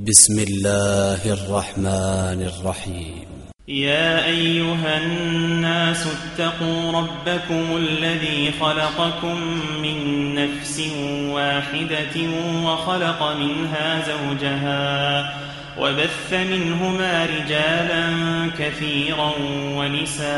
بسم الله الرحمن الرحيم. يا أيها الناس اتقوا ربكم الذي خلقكم من نفس واحدة وخلق منها زوجها وبث منهما رجالا كثيرا ونساء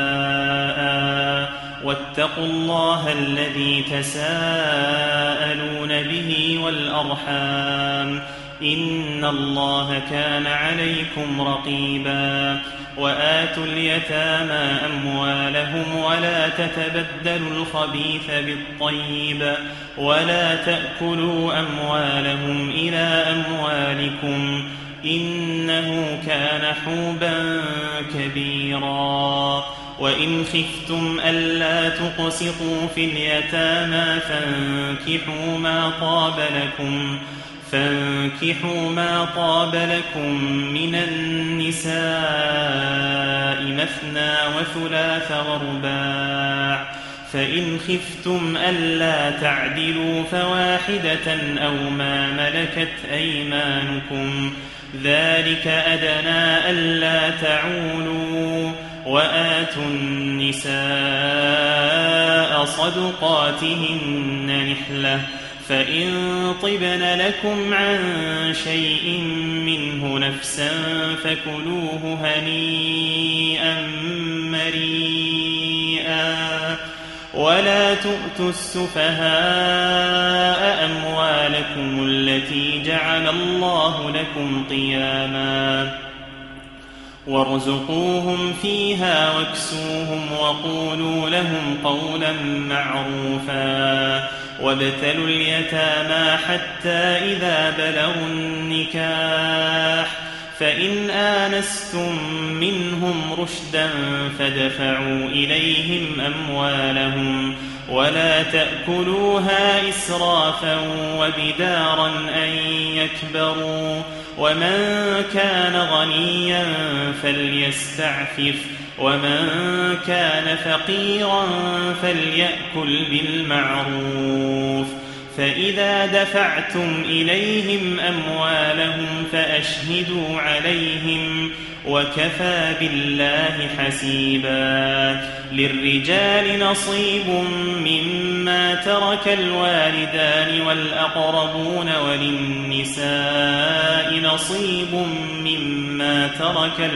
واتقوا الله الذي تساءلون به والأرحام إن الله كان عليكم رقيبا وآتوا اليتامى أموالهم ولا تتبدلوا الخبيث بالطيب ولا تأكلوا أموالهم إلى أموالكم إنه كان حوبا كبيرا وإن خفتم ألا تقسطوا في اليتامى فانكحوا ما طاب لكم من النساء مثنى وثلاث ورباع فإن خفتم ألا تعدلوا فواحدة أو ما ملكت أيمانكم ذلك أدنى ألا تعولوا وآتوا النساء صدقاتهن نحلة فإن طبن لكم عن شيء منه نفسا فكلوه هنيئا مريئا ولا تؤتوا السفهاء أموالكم التي جعل الله لكم قياما وارزقوهم فيها واكسوهم وقولوا لهم قولا معروفا وابتلوا اليتامى حتى إذا بلغوا النكاح فإن آنستم منهم رشدا فادفعوا إليهم أموالهم ولا تأكلوها إسرافا وبدارا أن يكبروا ومن كان غنيا فليستعفف ومن كان فقيرا فليأكل بالمعروف فإذا دفعتم إليهم أموالهم فأشهدوا عليهم وكفى بالله حسيبا للرجال نصيب مما ترك الوالدان والأقربون وللنساء نصيب مما ترك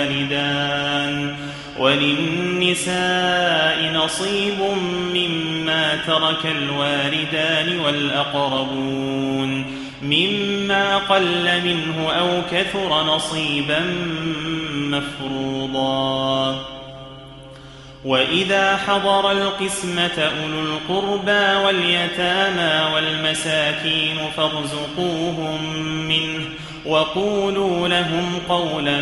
الوالدان والأقربون مما قل منه أو كثر نصيبا مفروضا وإذا حضر القسمة أولو القربى واليتامى والمساكين فارزقوهم منه وقولوا لهم قولا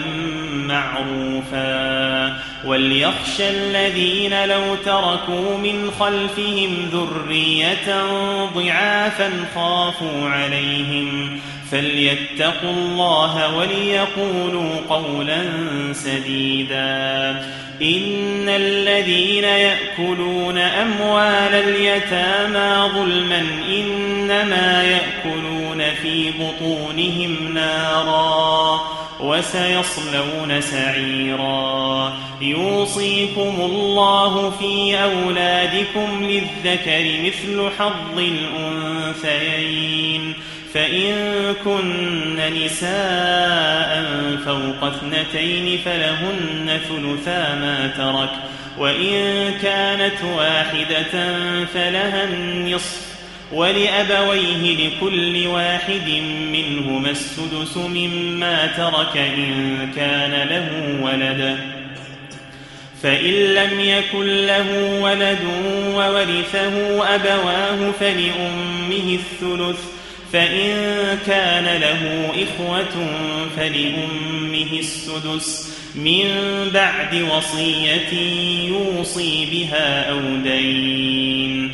معروفا وليخشى الذين لو تركوا من خلفهم ذرية ضعافا خافوا عليهم فليتقوا الله وليقولوا قولا سديدا إن الذين يأكلون أموال اليتامى ظلما إنما يأكلون في بطونهم نارا وسيصلون سعيرا يوصيكم الله في أولادكم للذكر مثل حظ الأنثيين فإن كن نساء فوق 2 فلهن ثلثا ما ترك وإن كانت واحدة فلها النصف ولأبويه لكل واحد منهما السدس مما ترك إن كان له ولد فإن لم يكن له ولد وورثه أبواه فلأمه الثلث فإن كان له إخوة فلأمه السدس من بعد وصية يوصي بها أو دين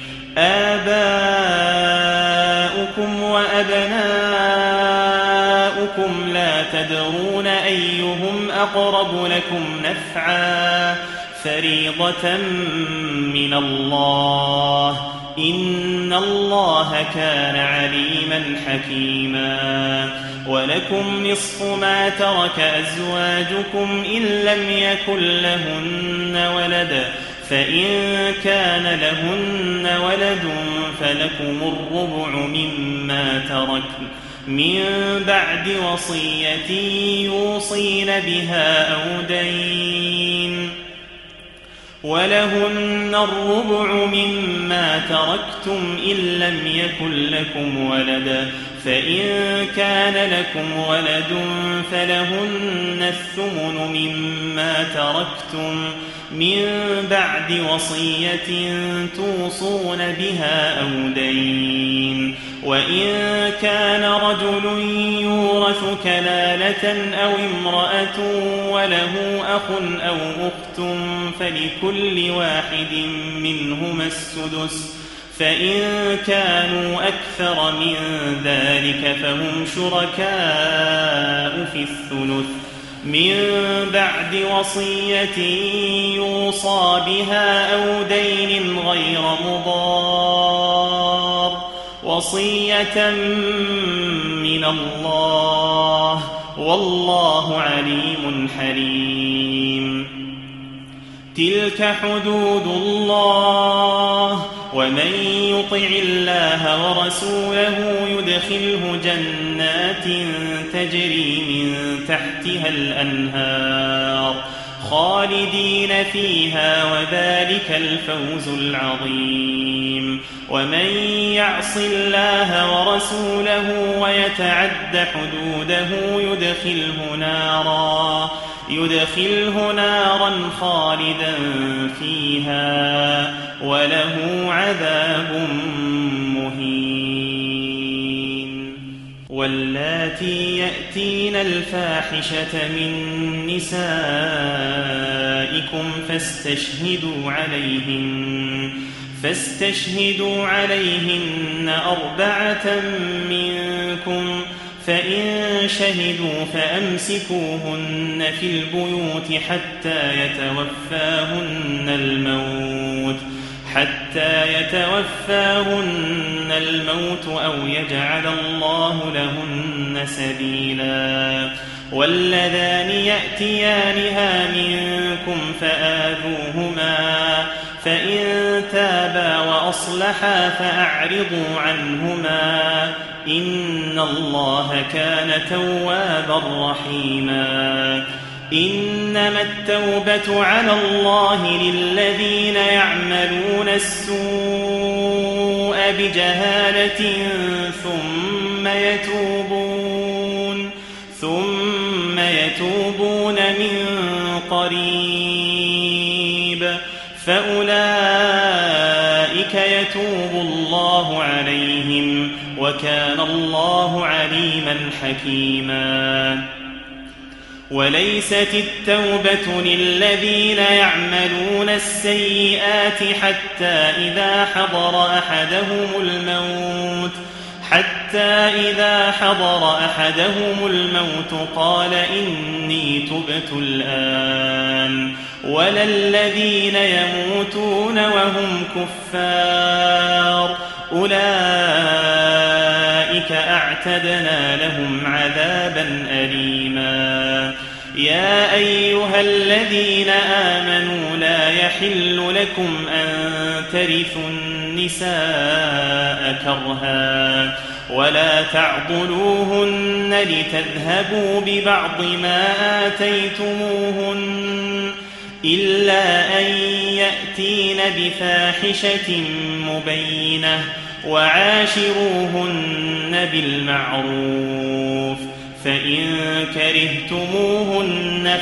آباؤكم وأبناؤكم لا تدرون أيهم أقرب لكم نفعا فريضة من الله إن الله كان عليما حكيما ولكم نصف ما ترك أزواجكم إن لم يكن لهن ولد فإن كان لهن ولد فلكم الربع مما تركن من بعد وصية يوصين بها أو دين ولهن الربع مما تركتم إن لم يكن لكم ولد فإن كان لكم ولد فلهن الثمن مما تركتم من بعد وصية توصون بها أو دين وإن كان رجل يورث كلالة أو امرأة وله أخ أو أخت فلكل واحد منهما السدس فإن كانوا أكثر من ذلك فهم شركاء في الثلث من بعد وصية يوصى بها أو دين غير مضار وصية من الله والله عليم حليم تلك حدود الله ومن يطع الله ورسوله يدخله جنات تجري من تحتها الأنهار خالدين فيها وذلك الفوز العظيم ومن يعص الله ورسوله ويتعد حدوده يدخله نارا خالدا فيها وله عذاب مهين واللاتي يأتين الفاحشة من نسائكم فاستشهدوا عليهن 4 منكم فإن شهدوا فأمسكوهن في البيوت حتى يتوفاهن الموت أو يجعل الله لهن سبيلا واللذان يأتيانها منكم فآذوهما فإن تابا وأصلحا فأعرضوا عنهما إن الله كان توابا رحيما إنما التوبة على الله للذين يعملون السوء بجهالة ثم يتوبون من قريب فأولئك يتوب الله عليهم وكان الله عليما حكيما وليست التوبة للذين يعملون السيئات حتى إذا حضر أحدهم الموت قال إني تبت الآن ولا الذين يموتون وهم كفار أولئك أعتدنا لهم عذابا أليما يا أيها الذين آمنوا لا يحل لكم أن ترثوا النساء كرها ولا تعضلوهن لتذهبوا ببعض ما آتيتموهن إلا أن يأتين بفاحشة مبينة وعاشروهن بالمعروف فإن كرهتموهن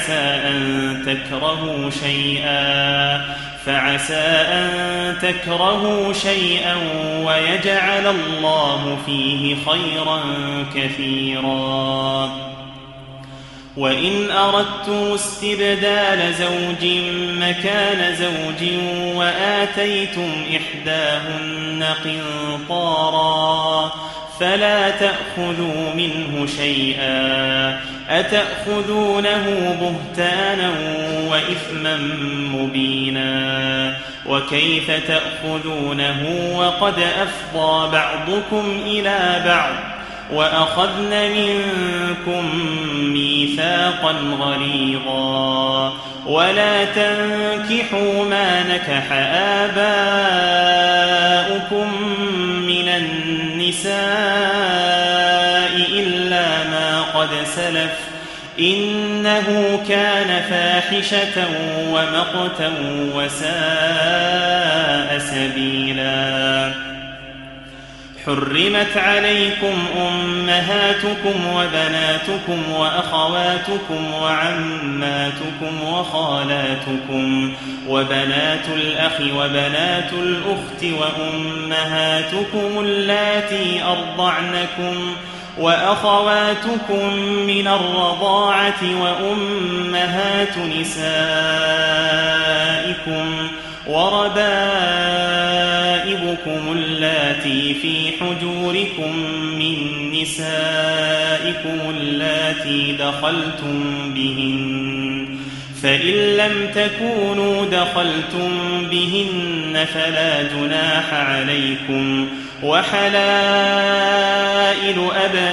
فعسى أن تكرهوا شيئا ويجعل الله فيه خيرا كثيرا وإن أردتم استبدال زوج مكان زوج وآتيتم إحداهن قنطارا فلا تأخذوا منه شيئا أتأخذونه بهتانا وإثما مبينا وكيف تأخذونه وقد أفضى بعضكم إلى بعض وأخذن منكم ميثاقا غليظا ولا تنكحوا ما نكح آباؤكم من النساء إلا ما قد سلف إنه كان فاحشة ومقتا وساء سبيلا حرمت عليكم أمهاتكم وبناتكم وأخواتكم وعماتكم وخالاتكم وبنات الأخ وبنات الأخت وأمهاتكم اللاتي أرضعنكم وأخواتكم من الرضاعة وأمهات نسائكم وربائبكم اللاتي في حجوركم من نسائكم اللاتي دخلتم بهن فإن لم تكونوا دخلتم بهن فلا جناح عليكم وحلائل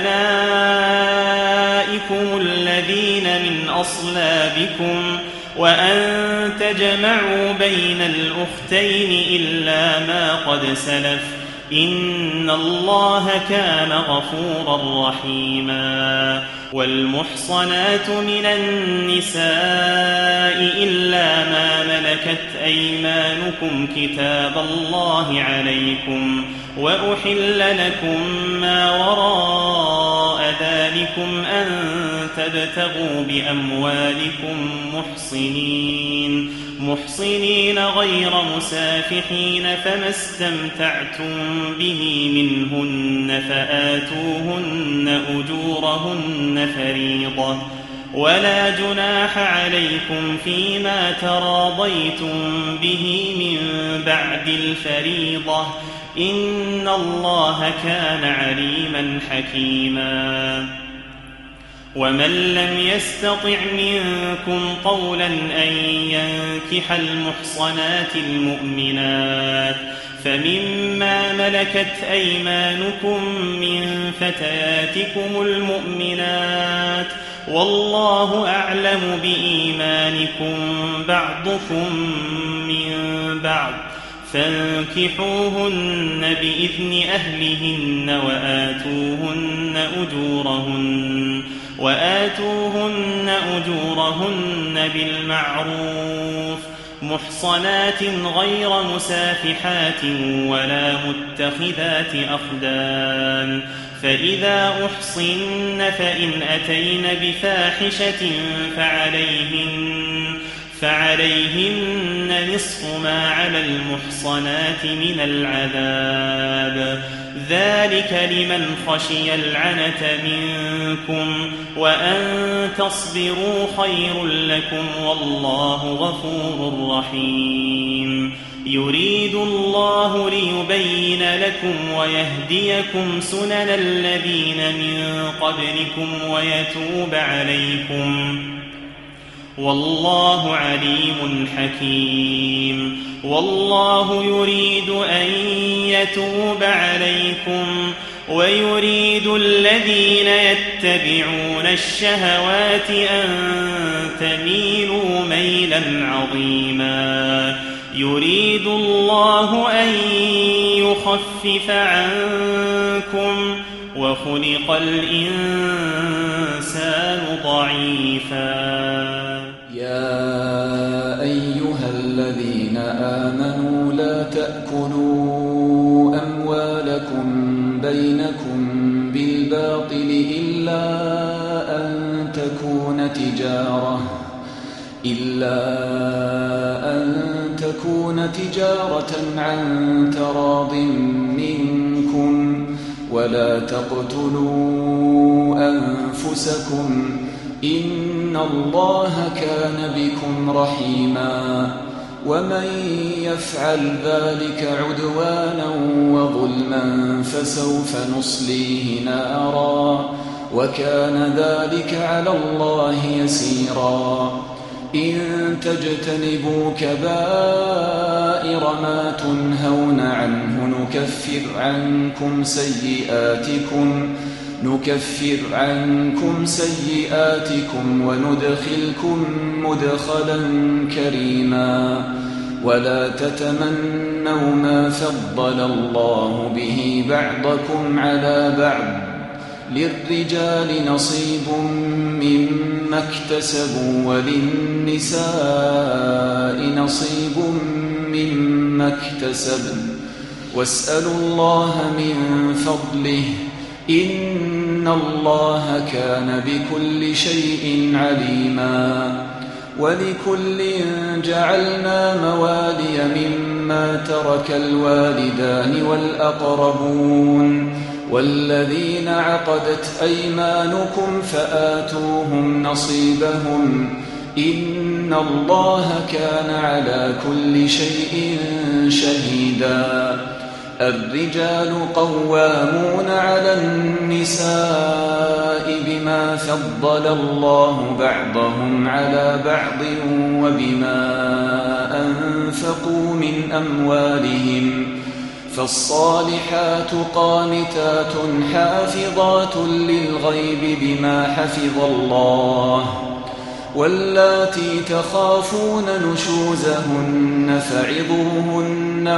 أبنائكم الذين من أصلابكم وأن تجمعوا بين الأختين إلا ما قد سلف إن الله كان غفورا رحيما والمحصنات من النساء إلا ما ملكت أيمانكم كتاب الله عليكم وأحل لكم ما وراء ذلكم أن تبتغوا بأموالكم محصنين غير مسافحين فما استمتعتم به منهن فآتوهن أجورهن فريضة ولا جناح عليكم فيما تراضيتم به من بعد الفريضة إن الله كان عليما حكيما ومن لم يستطع منكم طولا أن ينكح المحصنات المؤمنات فمما ملكت أيمانكم من فتياتكم المؤمنات والله أعلم بإيمانكم بعضكم من بعض فانكحوهن بإذن أهلهن وآتوهن أجورهن بالمعروف محصنات غير مسافحات ولا متخذات أخدان فإذا أحصن فإن أتين بفاحشة فعليهن نصف ما على المحصنات من العذاب ذلك لمن خشي العنة منكم وأن تصبروا خير لكم والله غفور رحيم يريد الله ليبين لكم ويهديكم سنن الذين من قبلكم ويتوب عليكم والله عليم حكيم والله يريد أن يتوب عليكم ويريد الذين يتبعون الشهوات أن تميلوا ميلا عظيما يريد الله أن يخفف عنكم وخلق الإنسان ضعيفا يا أيها الذين آمنوا لا تأكلوا أموالكم بينكم بالباطل إلا أن تكون تجارة عن تراض منكم ولا تقتلوا أنفسكم إن الله كان بكم رحيما ومن يفعل ذلك عدوانا وظلما فسوف نصليه نارا وكان ذلك على الله يسيرا إن تجتنبوا كبائر ما تنهون عنه نكفر عنكم سيئاتكم نكفر عنكم سيئاتكم وندخلكم مدخلا كريما ولا تتمنوا ما فضل الله به بعضكم على بعض للرجال نصيب مما اكتسبوا وللنساء نصيب مما اكتسبن واسألوا الله من فضله إن الله كان بكل شيء عليما ولكل جعلنا موالي مما ترك الوالدان والأقربون والذين عقدت أيمانكم فآتوهم نصيبهم إن الله كان على كل شيء شهيدا الرجال قوامون على النساء بما فضل الله بعضهم على بعض وبما أنفقوا من أموالهم فالصالحات قانتات حافظات للغيب بما حفظ الله واللاتي تخافون نشوزهن فعظوهن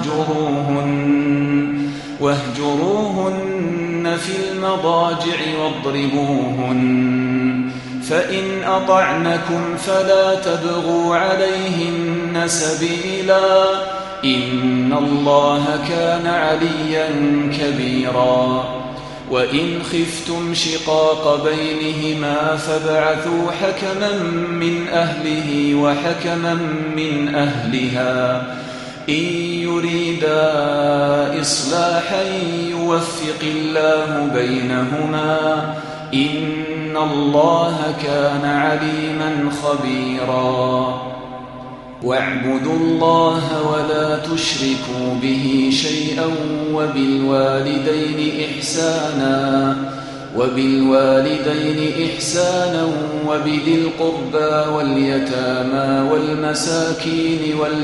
واهجروهن في المضاجع واضربوهن فإن أطعنكم فلا تبغوا عليهن سبيلا إن الله كان عليا كبيرا وإن خفتم شقاق بينهما فابعثوا حكما من أهله وحكما من أهلها إن يريدا إصلاحا يوفق الله بينهما إن الله كان عليما خبيرا واعبدوا الله ولا تشركوا به شيئا وبالوالدين إحسانا وبذي القربى واليتامى والمساكين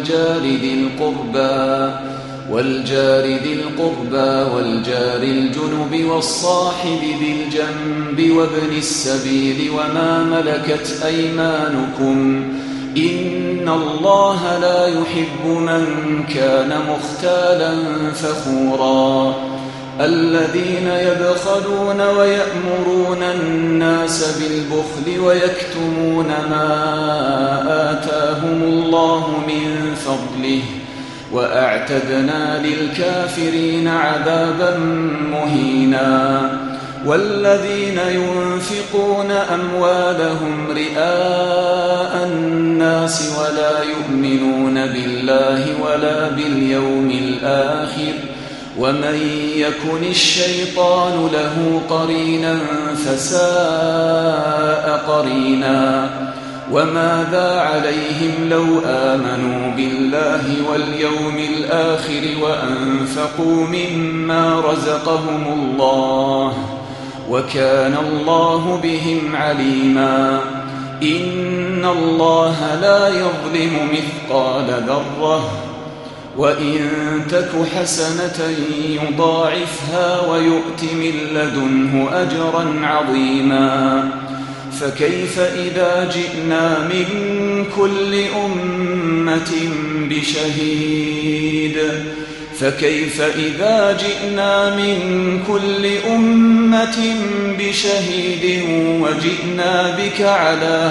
والجار ذي القربى والجار الجنب والصاحب بالجنب وابن السبيل وما ملكت أيمانكم إن الله لا يحب من كان مختالا فخورا الذين يبخلون ويأمرون الناس بالبخل ويكتمون ما آتاهم الله من فضله وأعتدنا للكافرين عذابا مهينا والذين ينفقون أموالهم رئاء الناس ولا يؤمنون بالله ولا باليوم الآخر ومن يكن الشيطان له قرينا فساء قرينا وماذا عليهم لو آمنوا بالله واليوم الآخر وأنفقوا مما رزقهم الله وكان الله بهم عليما إن الله لا يظلم مثقال ذرة وإن تك حسنة يضاعفها ويؤت من لدنه أجرا عظيما فكيف إذا جئنا من كل أمة بشهيد وجئنا بك على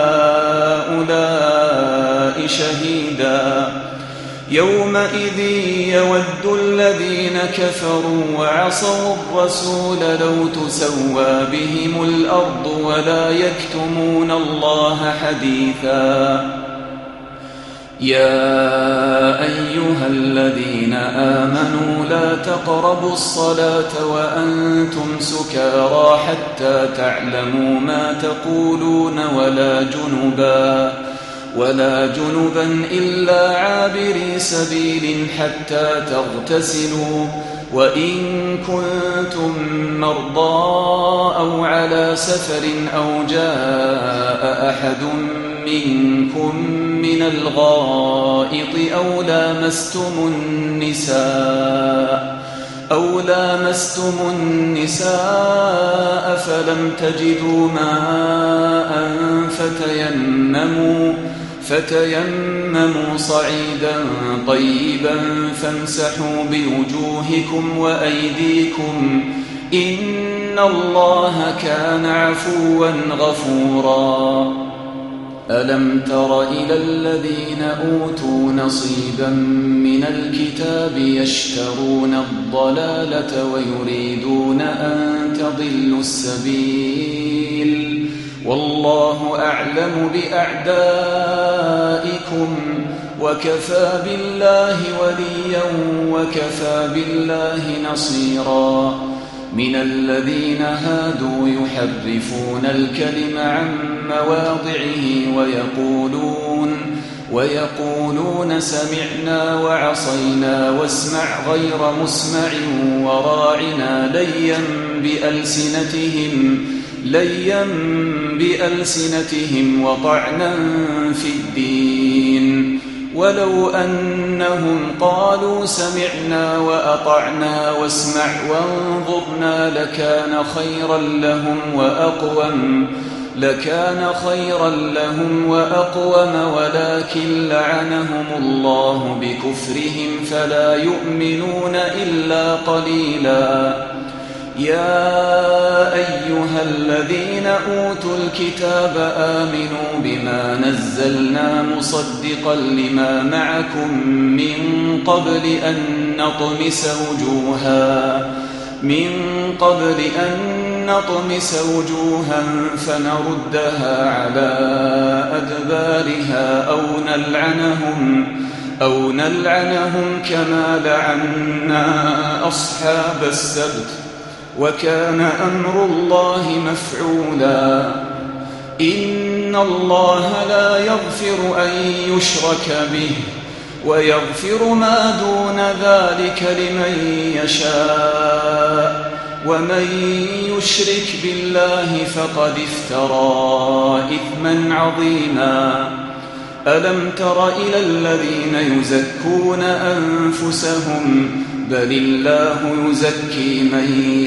هؤلاء شهيدا يومئذ يود الذين كفروا وعصوا الرسول لو تسوى بهم الأرض ولا يكتمون الله حديثا يا أيها الذين آمنوا لا تقربوا الصلاة وأنتم سكارى حتى تعلموا ما تقولون ولا جنبا إلا عابري سبيل حتى تغتسلوا وإن كنتم مرضى أو على سفر أو جاء أحد منكم من الغائط أو أو لامستم النساء فلم تجدوا ماء فتيمموا صعيدا طيبا فامسحوا بوجوهكم وأيديكم إن الله كان عفوا غفورا ألم تر إلى الذين أوتوا نصيبا من الكتاب يشترون الضلالة ويريدون أن تضلوا السبيل والله أعلم بأعدائكم وكفى بالله وليا وكفى بالله نصيرا من الذين هادوا يحرفون الكلم عن مواضعه ويقولون سمعنا وعصينا واسمع غير مسمع وراعنا ليا بألسنتهم وطعنا في الدين ولو أنهم قالوا سمعنا وأطعنا واسمع وانظرنا لكان خيرا لهم وأقوم ولكن لعنهم الله بكفرهم فلا يؤمنون إلا قليلا يا أيها الذين أوتوا الكتاب آمنوا بما نزلنا مصدقا لما معكم من قبل أن نطمس وجوها فنردها على أدبارها أو نلعنهم كما لعنا أصحاب السبت وكان أمر الله مفعولا إن الله لا يغفر أن يشرك به ويغفر ما دون ذلك لمن يشاء ومن يشرك بالله فقد افترى إثما عظيما ألم تر إلى الذين يزكون أنفسهم بل الله يزكي من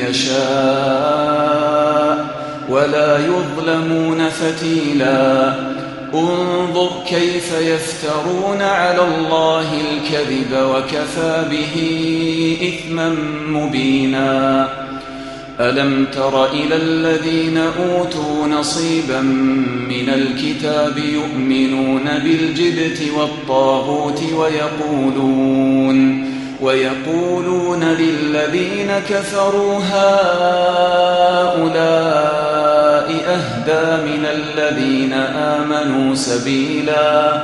يشاء ولا يظلمون فتيلا انظر كيف يفترون على الله الكذب وكفى به إثما مبينا ألم تر إلى الذين أوتوا نصيبا من الكتاب يؤمنون بالجبت والطاغوت ويقولون للذين كفروا هؤلاء أهدى من الذين آمنوا سبيلا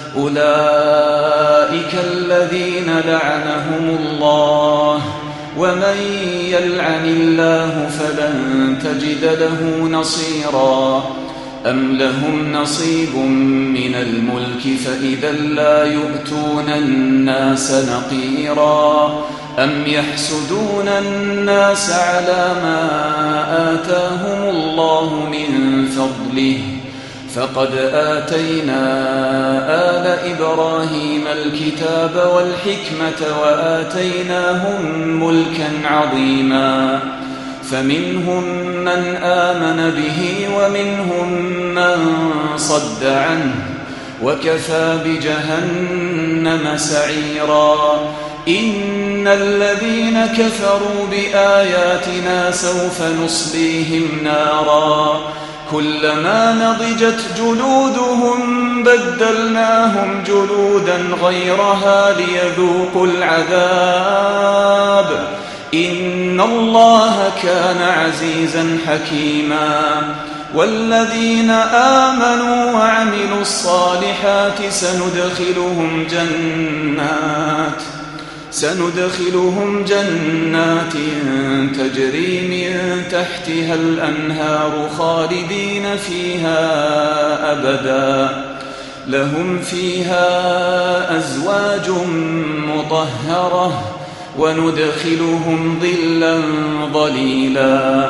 أولئك الذين لعنهم الله ومن يلعن الله فلن تجد له نصيرا أم لهم نصيب من الملك فإذا لا يؤتون الناس نقيرا أم يحسدون الناس على ما آتاهم الله من فضله فقد آتينا آل إبراهيم الكتاب والحكمة وآتيناهم ملكا عظيما فمنهم من آمن به ومنهم من صد عنه وكفى بجهنم سعيرا إن الذين كفروا بآياتنا سوف نصليهم نارا كلما نضجت جلودهم بدلناهم جلودا غيرها ليذوقوا العذاب إن الله كان عزيزا حكيما والذين آمنوا وعملوا الصالحات سندخلهم جنات تجري من تحتها الأنهار خالدين فيها أبدا لهم فيها أزواج مطهرة وندخلهم ظلا ظليلا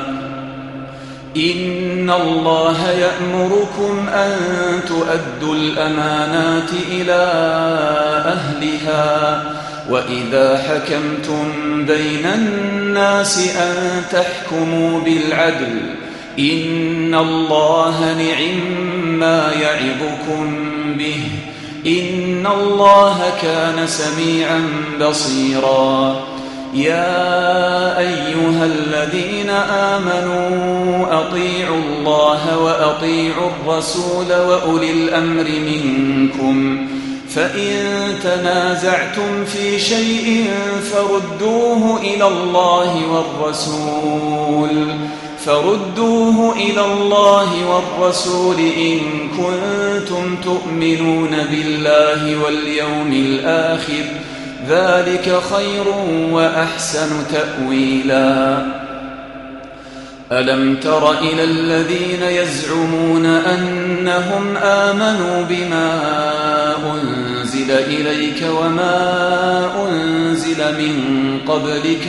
إن الله يأمركم أن تؤدوا الأمانات إلى أهلها وإذا حكمتم بين الناس أن تحكموا بالعدل إن الله نعما يعظكم به إن الله كان سميعا بصيرا يا أيها الذين آمنوا أطيعوا الله وأطيعوا الرسول وأولي الأمر منكم فإن تنازعتم في شيء فردوه إلى الله والرسول إن كنتم تؤمنون بالله واليوم الآخر ذلك خير وأحسن تأويلا ألم تر إلى الذين يزعمون أنهم آمنوا بما أنزل إليك وما أنزل من قبلك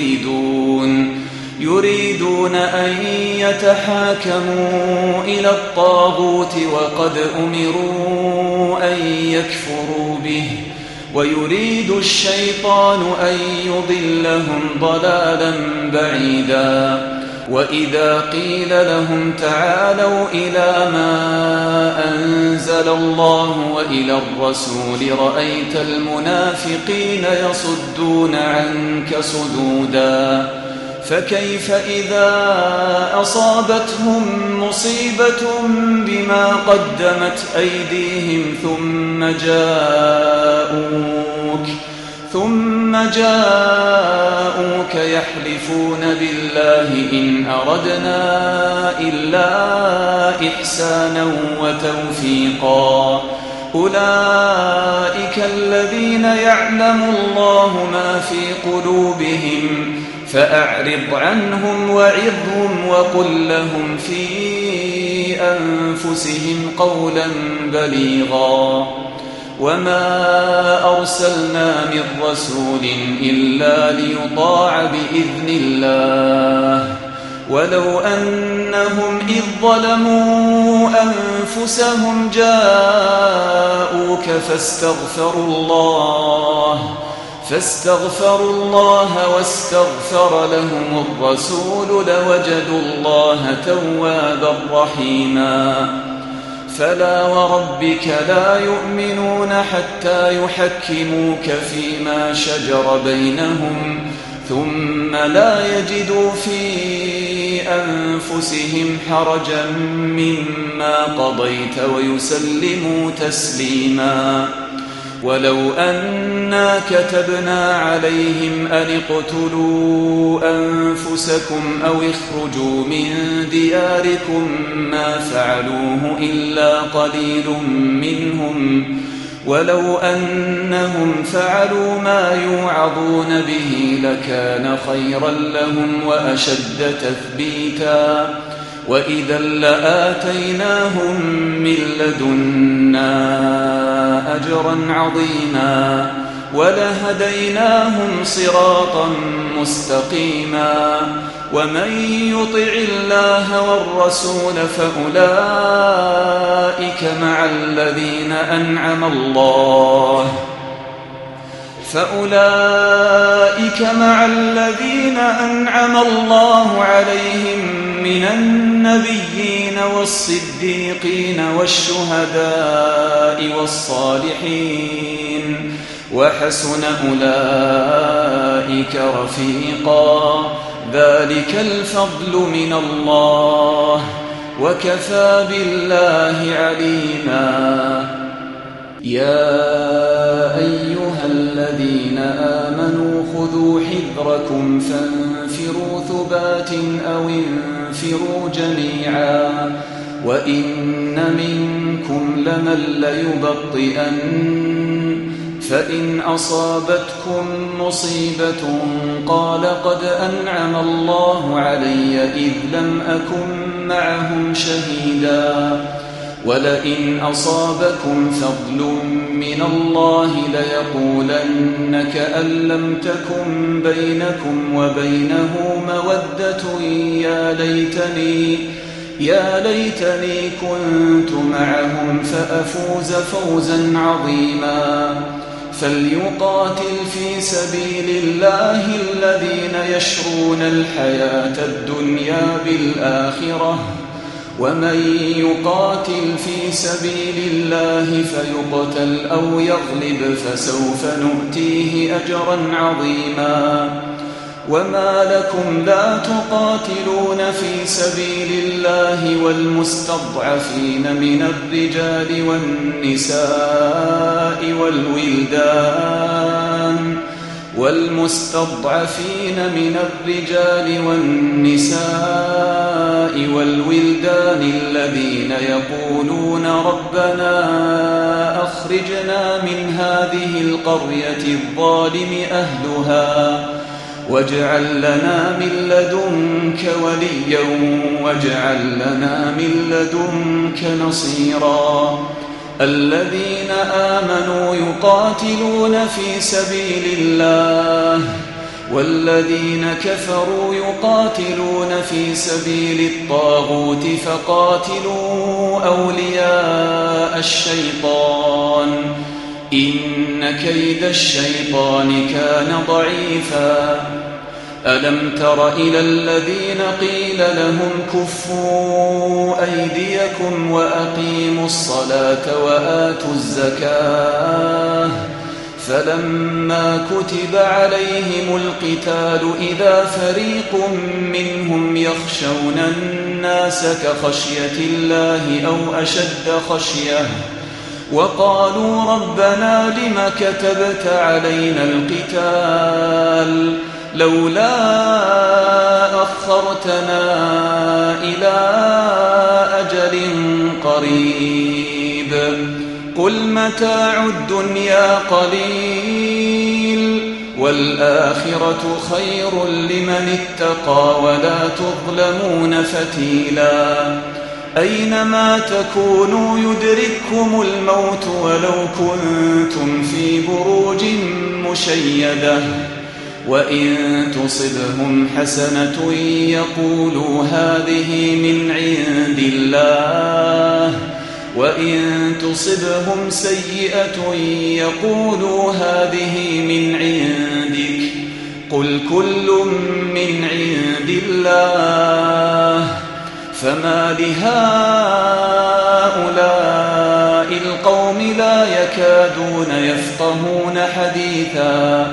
يريدون أن يتحاكموا إلى الطاغوت وقد أمروا أن يكفروا به ويريد الشيطان أن يضلهم ضلالا بعيدا وإذا قيل لهم تعالوا إلى ما أنزل الله وإلى الرسول رأيت المنافقين يصدون عنك صدودا فكيف إذا أصابتهم مصيبة بما قدمت أيديهم ثم جاءوك يحلفون بالله إن أردنا إلا إحسانا وتوفيقا أولئك الذين يعلم الله ما في قلوبهم فأعرض عنهم وعظهم وقل لهم في أنفسهم قولا بليغا وما أرسلنا من رسول إلا ليطاع بإذن الله ولو أنهم إذ ظلموا أنفسهم جاءوك فاستغفروا الله واستغفر لهم الرسول لوجدوا الله توابا رحيما فلا وربك لا يؤمنون حتى يحكموك فيما شجر بينهم ثم لا يجدوا في أنفسهم حرجا مما قضيت ويسلموا تسليما ولو أنا كتبنا عليهم أن اقتلوا أنفسكم أو اخرجوا من دياركم ما فعلوه إلا قليل منهم ولو أنهم فعلوا ما يوعظون به لكان خيرا لهم وأشد تثبيتا وإذا لآتيناهم من لدنا أجرا عظيما ولهديناهم صراطا مستقيما ومن يطع الله والرسول فأولئك مع الذين أنعم الله عليهم من النبيين والصديقين والشهداء والصالحين وحسن أولئك رفيقا ذلك الفضل من الله وكفى بالله عليما يا أيها الذين آمنوا خذوا حذركم فانفروا ثبات أو انفروا جميعا وإن منكم لمن ليبطئن فإن أصابتكم مصيبة قال قد أنعم الله علي إذ لم أكن معهم شهيدا ولئن أصابكم فضل من الله ليقولن كأن لم تكن بينكم وبينه مودة يا ليتني كنت معهم فأفوز فوزا عظيما فليقاتل في سبيل الله الذين يشرون الحياة الدنيا بالآخرة ومن يقاتل في سبيل الله فيقتل أو يغلب فسوف نؤتيه أجرا عظيما وما لكم لا تقاتلون في سبيل الله والمستضعفين من الرجال والنساء الذين يقولون ربنا أخرجنا من هذه القرية الظالم أهلها واجعل لنا من لدنك وليا واجعل لنا من لدنك نصيرا الذين آمنوا يقاتلون في سبيل الله والذين كفروا يقاتلون في سبيل الطاغوت فقاتلوا أولياء الشيطان إن كيد الشيطان كان ضعيفا ألم تر إلى الذين قيل لهم كفوا أيديكم وأقيموا الصلاة وآتوا الزكاة فلما كتب عليهم القتال إذا فريق منهم يخشون الناس كخشية الله أو أشد خشية وقالوا ربنا لم كتبت علينا القتال لولا أخرتنا إلى أجل قريب قل متاع الدنيا قليل والآخرة خير لمن اتقى ولا تظلمون فتيلا أينما تكونوا يدرككم الموت ولو كنتم في بروج مشيدة وإن تصبهم حسنة يقولوا هذه من عند الله وإن تصبهم سيئة يقولوا هذه من عندك قل كل من عند الله فما لهؤلاء القوم لا يكادون يفقهون حديثا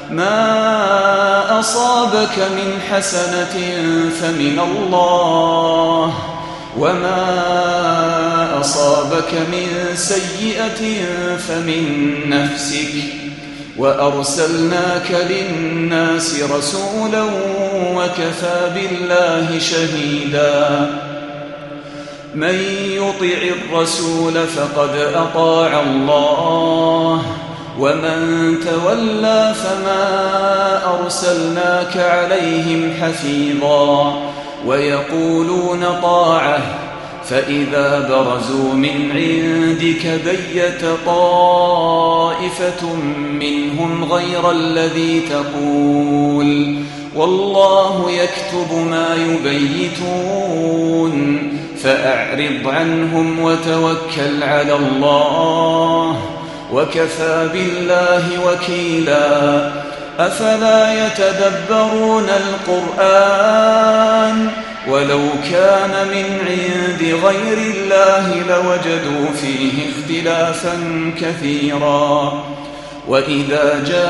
ما أصابك من حسنة فمن الله وما أصابك من سيئة فمن نفسك وأرسلناك للناس رسولا وكفى بالله شهيدا من يطع الرسول فقد أطاع الله ومن تولى فما أرسلناك عليهم حفيظا ويقولون طاعة فإذا برزوا من عندك بيت طائفة منهم غير الذي تقول والله يكتب ما يبيتون فأعرض عنهم وتوكل على الله وكفى بالله وكيلا أفلا يتدبرون القرآن ولو كان من عند غير الله لوجدوا فيه اختلافا كثيرا وإذا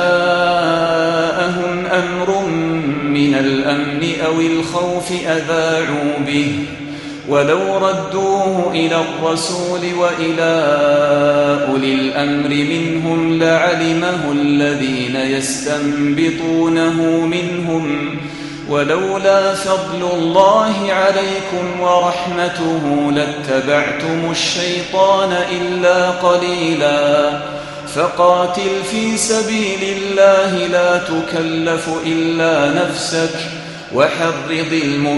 جاءهم أمر من الأمن أو الخوف أذاعوا به ولو ردوه إلى الرسول وإلى أولي الأمر منهم لعلمه الذين يستنبطونه منهم ولولا فضل الله عليكم ورحمته لاتبعتم الشيطان إلا قليلا فقاتل في سبيل الله لا تكلف إلا نفسك وحرض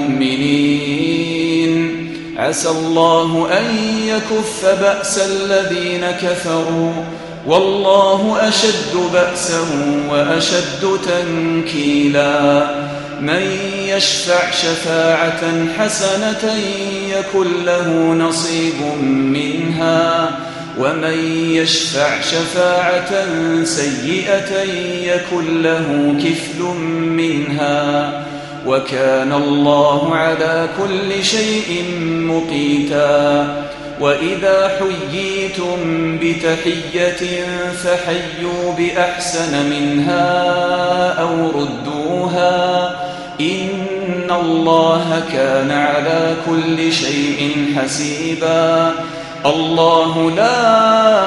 المؤمنين عسى الله أن يكف بأس الذين كفروا والله أشد بأسا وأشد تنكيلا من يشفع شفاعة حسنة يكن له نصيب منها ومن يشفع شفاعة سيئة يكن له كفل منها وكان الله على كل شيء مقيتا وإذا حييتم بتحية فحيوا بأحسن منها أو ردوها إن الله كان على كل شيء حسيبا الله لا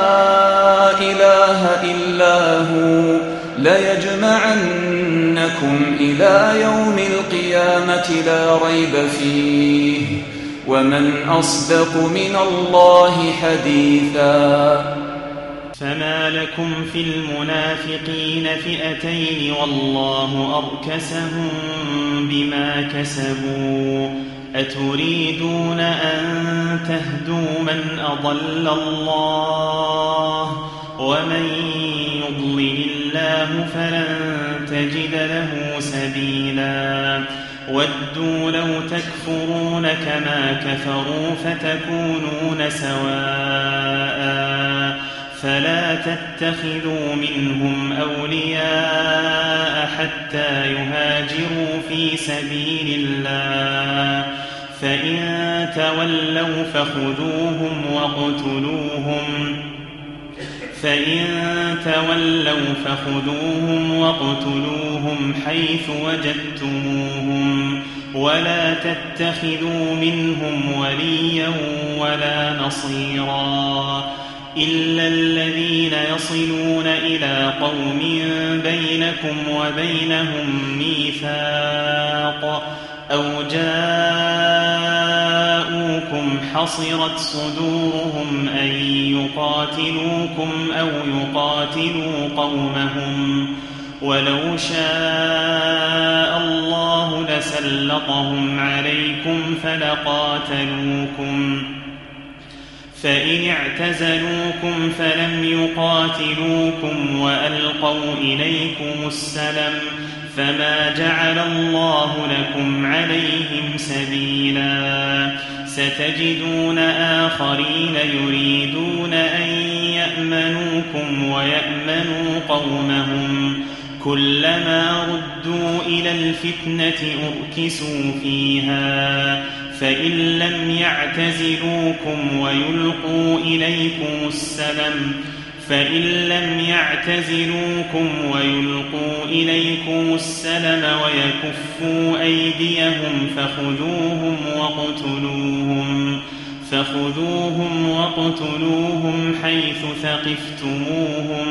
إله إلا هو ليجمعنكم إلى يوم القيامة لا ريب فيه ومن أصدق من الله حديثا فما لكم في المنافقين فئتين والله أركسهم بما كسبوا أتريدون أن تهدوا من أضل الله ومن يضلل الله فلن تجد له سبيلا ودوا لو تكفرون كما كفروا فتكونون سواء فلا تتخذوا منهم أولياء حتى يهاجروا في سبيل الله فإن تولوا فخذوهم واقتلوهم حيث وجدتموهم ولا تتخذوا منهم وليا ولا نصيرا إلا الذين يصلون إلى قوم بينكم وبينهم ميثاق أو جاءوكم حصرت صدورهم أن يقاتلوكم أو يقاتلوا قومهم ولو شاء الله لسلطهم عليكم فلقاتلوكم فإن اعتزلوكم فلم يقاتلوكم وألقوا إليكم السلم فما جعل الله لكم عليهم سبيلا ستجدون آخرين يريدون أن يأمنوكم ويأمنوا قومهم كلما ردوا إلى الفتنة أركسوا فيها فإن لم يعتزلوكم ويلقوا إليكم السلم ويكفوا أيديهم فخذوهم واقتلوهم حيث ثقفتموهم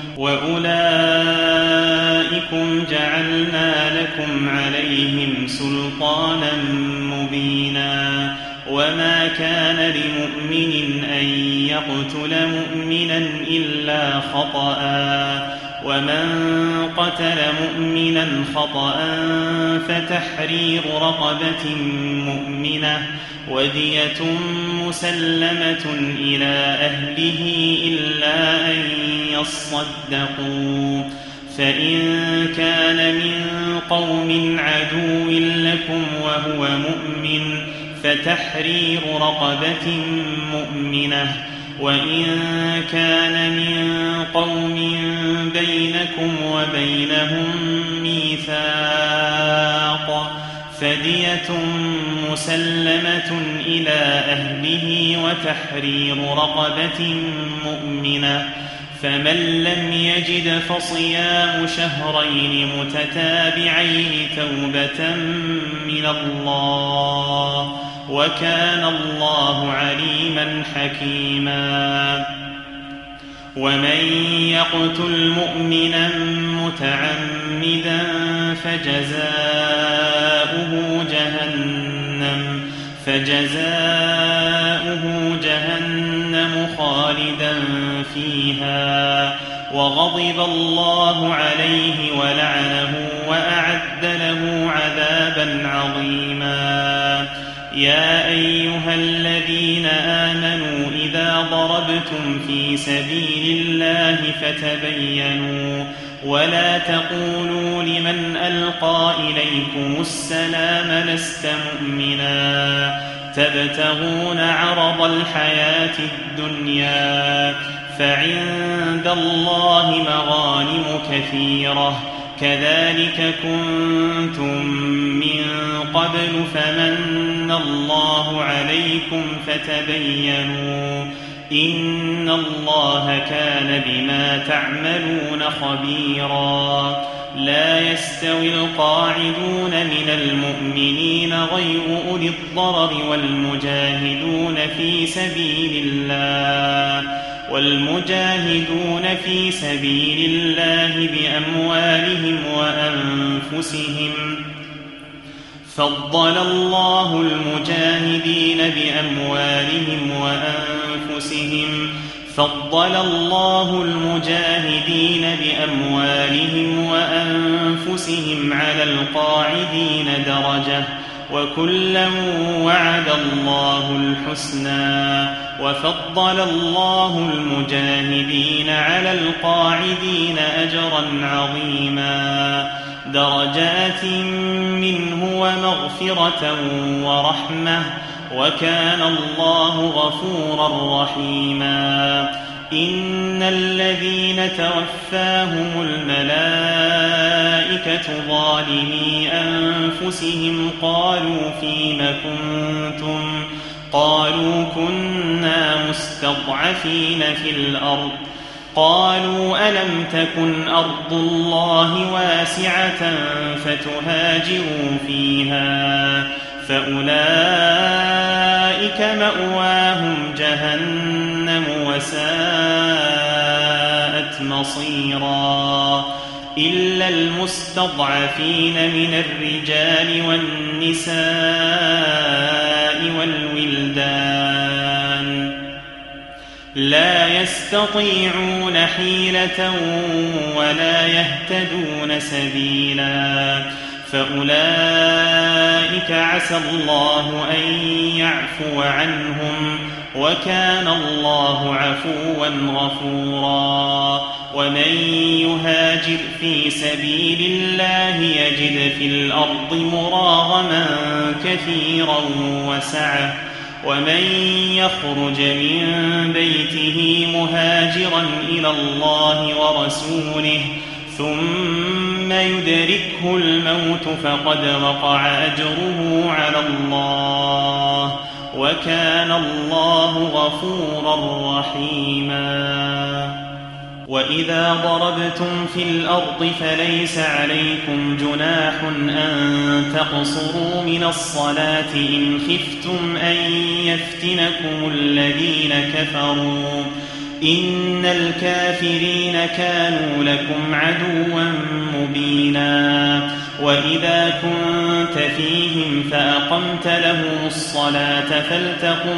وأولئكم جعلنا لكم عليهم سلطانا مبينا وما كان لمؤمن أن يقتل مؤمنا إلا خطأ ومن قتل مؤمنا خطأ فتحرير رقبة مؤمنة ودية مسلمة إلى أهله إلا أن يصدقوا فإن كان من قوم عدو لكم وهو مؤمن فتحرير رقبة مؤمنة وإن كان من قوم بينكم وبينهم ميثاق فدية مسلمة إلى أهله وتحرير رقبة مؤمنة فمن لم يجد فصيام شهرين متتابعين توبة من الله وكان الله عليما حكيما ومن يقتل مؤمنا متعمدا فجزاؤه جهنم خالدا فيها وغضب الله عليه ولعنه وأعد له عذابا عظيما يا أيها الذين آمنوا إذا ضربتم في سبيل الله فتبينوا ولا تقولوا لمن ألقى إليكم السلام لست مؤمنا تبتغون عرض الحياة الدنيا فعند الله مغانم كثيرة كذلك كنتم من قبل فمن الله عليكم فتبينوا إن الله كان بما تعملون خبيرا لا يستوي القاعدون من المؤمنين غير أولي الضرر والمجاهدون في سبيل الله بأموالهم وأنفسهم فضل الله المجاهدين بأموالهم وأنفسهم على القاعدين درجة وكلا وعد الله الحسنى وفضل الله المجاهدين على القاعدين أجرا عظيما درجات منه ومغفرة ورحمة وكان الله غفورا رحيما إن الذين توفاهم الملائكة ظالمي أنفسهم قالوا فيم كنتم قالوا كنا مستضعفين في الأرض قالوا ألم تكن أرض الله واسعة فتهاجروا فيها فأولئك مأواهم جهنم وساءت مصيرا إلا المستضعفين من الرجال والنساء والولدان لا يستطيعون حيلة ولا يهتدون سبيلا فأولئك عسى الله أن يعفو عنهم وكان الله عفوا غفورا ومن يهاجر في سبيل الله يجد في الأرض مراغما كثيرا وسعة ومن يخرج من بيته مهاجرا إلى الله ورسوله ثم يدركه الموت فقد وقع أجره على الله وكان الله غفورا رحيما وإذا ضربتم في الأرض فليس عليكم جناح أن تقصروا من الصلاة إن خفتم أن يفتنكم الذين كفروا إن الكافرين كانوا لكم عدوا مبينا وإذا كنت فيهم فأقمت لهم الصلاة فلتقم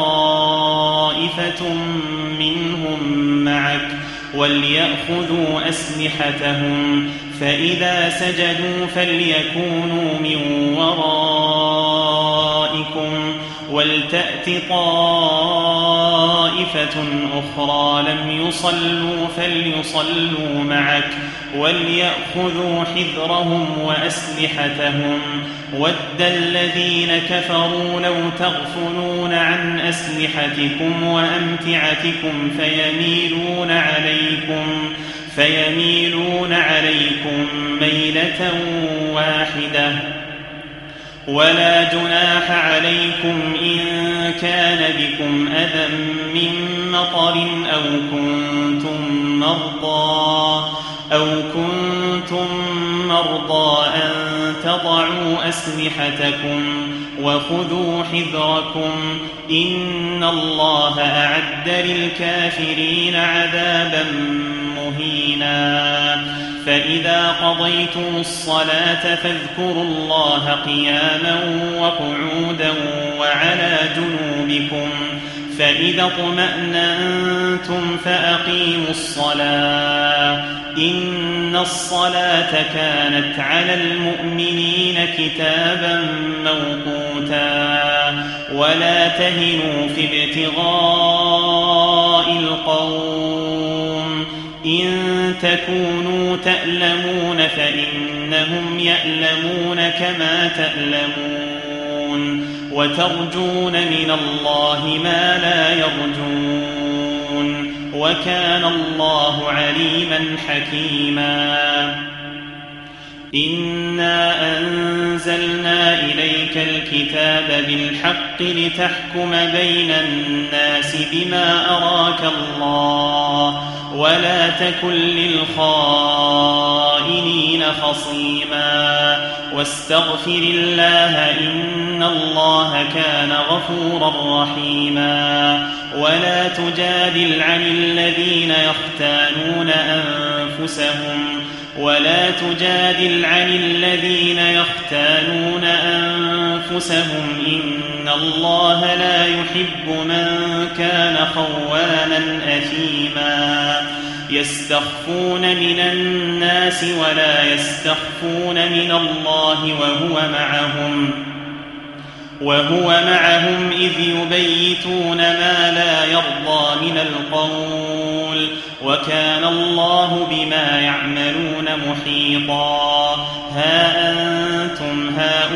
طائفة منهم معك وليأخذوا أسلحتهم فإذا سجدوا فليكونوا من ورائكم ولتأت طائفة أخرى لم يصلوا فليصلوا معك وليأخذوا حذرهم وأسلحتهم ود الذين كفروا لو تغفلون عن أسلحتكم وأمتعتكم فيميلون عليكم ميلة واحدة ولا جناح عليكم إن كان بكم أذى من مطر أو كنتم مرضى أن تضعوا أسلحتكم وخذوا حذركم إن الله أعد للكافرين عذابا مهينا فإذا قضيتم الصلاة فاذكروا الله قياما وقعودا وعلى جنوبكم فإذا اطمأننتم فأقيموا الصلاة إن الصلاة كانت على المؤمنين كتابا موقوتا ولا تهنوا في ابتغاء القوم إن تكونوا تألمون فإنهم يألمون كما تألمون وترجون من الله ما لا يرجون وكان الله عليما حكيما إنا أنزلنا إليك الكتاب بالحق لتحكم بين الناس بما أراك الله ولا تكن للخائنين خصيما واستغفر الله إن الله كان غفورا رحيما ولا تجادل عن الذين يختانون أنفسهم إن الله لا يحب من كان خوانا أثيما يستخفون من الناس ولا يستخفون من الله وهو معهم إذ يبيتون ما لا يرضى من القول وكان الله بما يعملون محيطا ها أنتم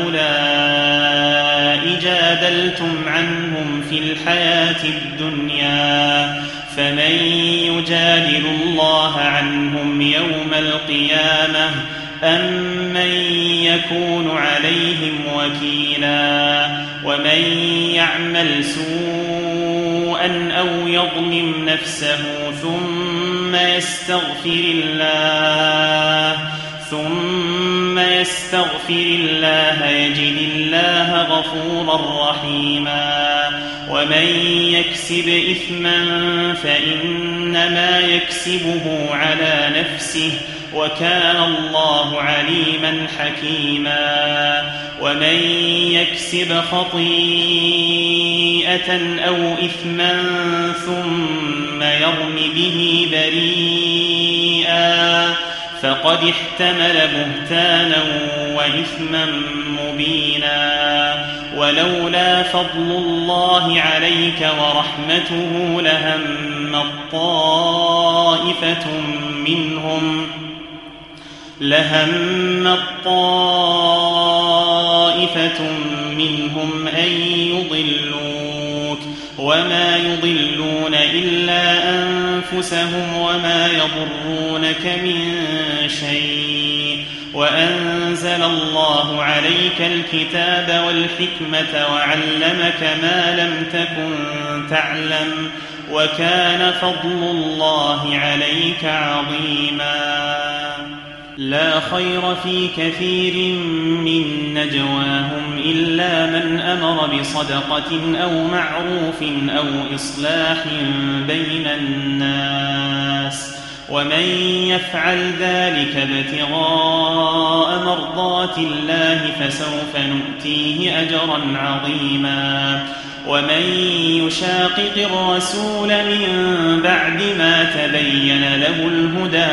هؤلاء جادلتم عنهم في الحياة الدنيا فمن يجادل الله عنهم يوم القيامة أم من يكون عليهم وكيلا ومن يعمل سوءا أو يظلم نفسه ثم يستغفر الله يجد الله غفورا رحيما ومن يكسب إثما فإنما يكسبه على نفسه وكان الله عليما حكيما ومن يكسب خطيئة أو إثما ثم يرم به بريئا فقد احتمل بهتانا وإثما مبينا ولولا فضل الله عليك ورحمته لهمت طائفة منهم أن يضلوك وما يضلون إلا أنفسهم وما يضرونك من شيء وأنزل الله عليك الكتاب والحكمة وعلمك ما لم تكن تعلم وكان فضل الله عليك عظيما لا خير في كثير من نجواهم إلا من أمر بصدقة أو معروف أو إصلاح بين الناس ومن يفعل ذلك ابتغاء مرضات الله فسوف نؤتيه أجرا عظيما ومن يشاقق الرسول من بعد ما تبين له الهدى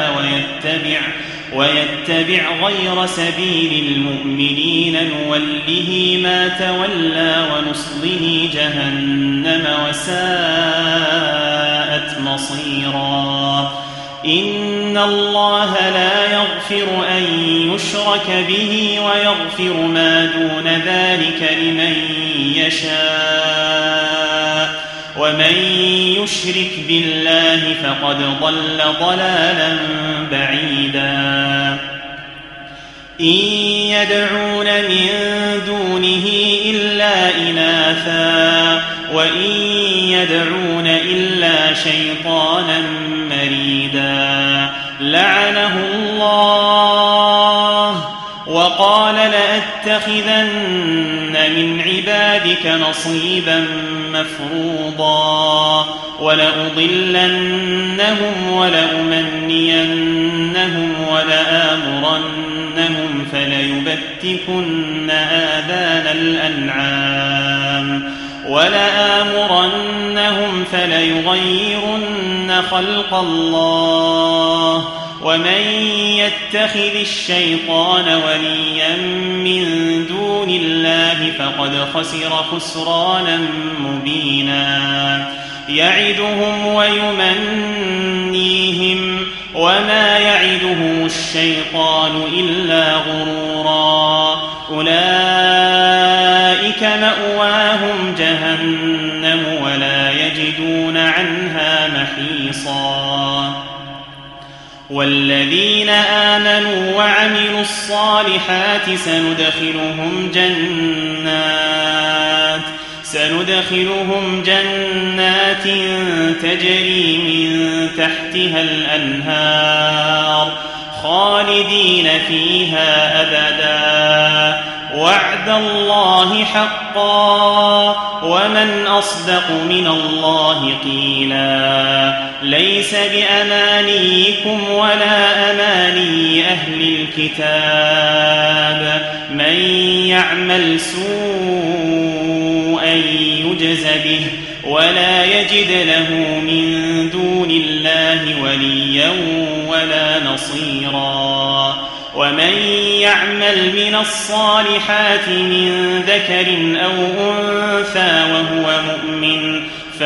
ويتبع غير سبيل المؤمنين نوله ما تولى ونصله جهنم وساءت مصيرا إن الله لا يغفر أن يشرك به ويغفر ما دون ذلك لمن يشاء ومن يشرك بالله فقد ضل ضلالا بعيدا إن يدعون من دونه إلا إناثا وإن يدعون إلا شيطانا مريدا لعنه الله وقال لأتخذن من عبادك نصيبا مفروضا ولأضلنهم ولأمنينهم ولآمرنهم فليبتكن آذان الأنعام ولآمرنهم فليغيرن خلق الله ومن يتخذ الشيطان وليا من دون الله فقد خسر خسرانا مبينا يعدهم ويمنيهم وما يعدهم الشيطان إلا غرورا أولئك مأواهم خالصا. والذين آمنوا وعملوا الصالحات سندخلهم جنات تجري من تحتها الأنهار خالدين فيها أبدا وعد الله حقا ومن أصدق من الله قيلا. ليس بأمانيكم ولا أماني أهل الكتاب من يعمل سوءا يجز به ولا يجد له من دون الله وليا ولا نصيرا. ومن يعمل من الصالحات من ذكر أو أنثى وهو مؤمن